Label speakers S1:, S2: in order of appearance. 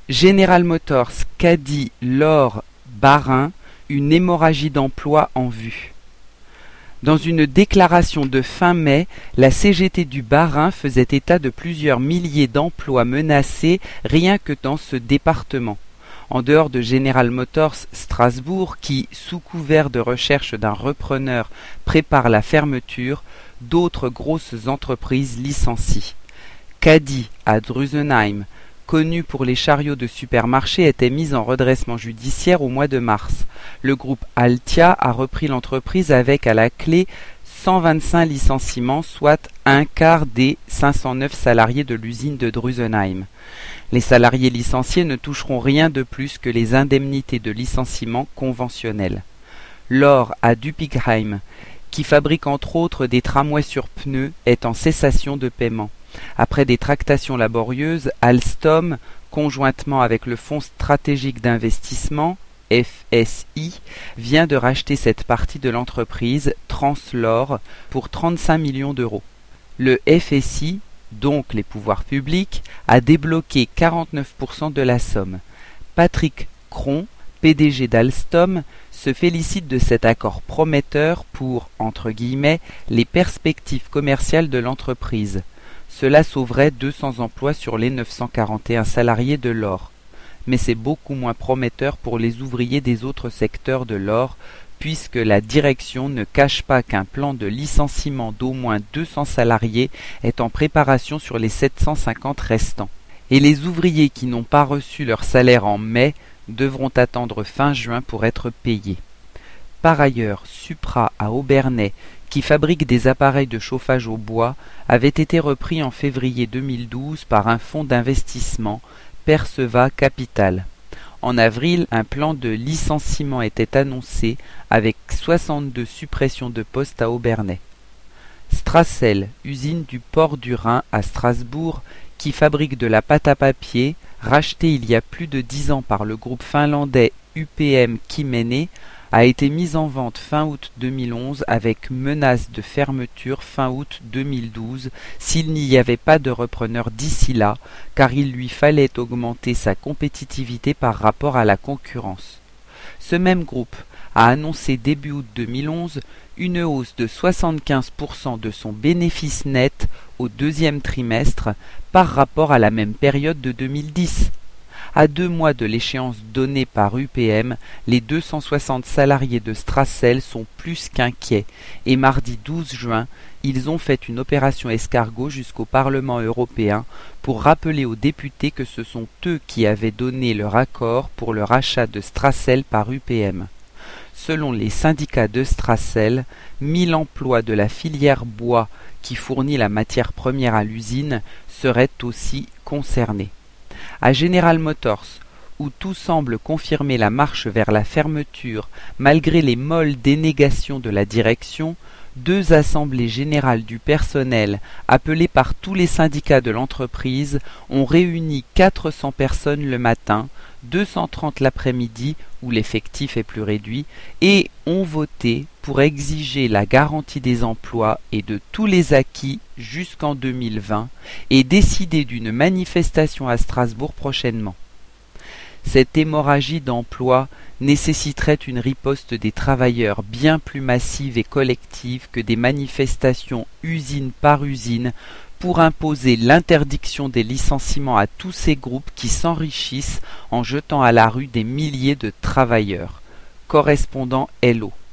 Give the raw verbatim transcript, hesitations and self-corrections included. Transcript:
S1: General Motors, Caddy, Lor, Bas-Rhin, une hémorragie d'emplois en vue. Dans une déclaration de fin mai, la C G T du Bas-Rhin faisait état de plusieurs milliers d'emplois menacés rien que dans ce département. En dehors de General Motors Strasbourg, qui, sous couvert de recherche d'un repreneur, prépare la fermeture, d'autres grosses entreprises licencient. Caddy, à Drusenheim, connu pour les chariots de supermarché, était mis en redressement judiciaire au mois de mars. Le groupe Altia a repris l'entreprise avec à la clé cent vingt-cinq licenciements, soit un quart des cinq cent neuf salariés de l'usine de Drusenheim. Les salariés licenciés ne toucheront rien de plus que les indemnités de licenciement conventionnelles. Lor, à Dupigheim, qui fabrique entre autres des tramways sur pneus, est en cessation de paiement. Après des tractations laborieuses, Alstom, conjointement avec le Fonds stratégique d'investissement, F S I, vient de racheter cette partie de l'entreprise, Translor, pour trente-cinq millions d'euros. Le F S I, donc les pouvoirs publics, a débloqué quarante-neuf pour cent de la somme. Patrick Cron, P D G d'Alstom, se félicite de cet accord prometteur pour, entre guillemets, les perspectives commerciales de l'entreprise. Cela sauverait deux cents emplois sur les neuf cent quarante et un salariés de Lor. Mais c'est beaucoup moins prometteur pour les ouvriers des autres secteurs de Lor, puisque la direction ne cache pas qu'un plan de licenciement d'au moins deux cents salariés est en préparation sur les sept cent cinquante restants. Et les ouvriers qui n'ont pas reçu leur salaire en mai devront attendre fin juin pour être payés. Par ailleurs, Supra à Obernai, qui fabrique des appareils de chauffage au bois, avait été repris en février deux mille douze par un fonds d'investissement, Perceva Capital. En avril, un plan de licenciement était annoncé avec soixante-deux suppressions de postes à Obernai. Strassel, usine du port du Rhin à Strasbourg, qui fabrique de la pâte à papier, rachetée il y a plus de dix ans par le groupe finlandais U P M Kymmene, a été mise en vente fin août deux mille onze avec menace de fermeture fin août deux mille douze s'il n'y avait pas de repreneur d'ici là, car il lui fallait augmenter sa compétitivité par rapport à la concurrence. Ce même groupe a annoncé début août deux mille onze une hausse de soixante-quinze pour cent de son bénéfice net au deuxième trimestre par rapport à la même période de deux mille dix. À deux mois de l'échéance donnée par U P M, les deux cent soixante salariés de Strassel sont plus qu'inquiets et mardi douze juin, ils ont fait une opération escargot jusqu'au Parlement européen pour rappeler aux députés que ce sont eux qui avaient donné leur accord pour le rachat de Strassel par U P M. Selon les syndicats de Strassel, mille emplois de la filière bois qui fournit la matière première à l'usine seraient aussi concernés. À General Motors, où tout semble confirmer la marche vers la fermeture malgré les molles dénégations de la direction, deux assemblées générales du personnel appelées par tous les syndicats de l'entreprise ont réuni quatre cents personnes le matin, deux cent trente l'après-midi où l'effectif est plus réduit, et ont voté pour exiger la garantie des emplois et de tous les acquis jusqu'en deux mille vingt et décider d'une manifestation à Strasbourg prochainement. Cette hémorragie d'emplois nécessiterait une riposte des travailleurs bien plus massive et collective que des manifestations usine par usine pour imposer l'interdiction des licenciements à tous ces groupes qui s'enrichissent en jetant à la rue des milliers de travailleurs. Correspondant L O.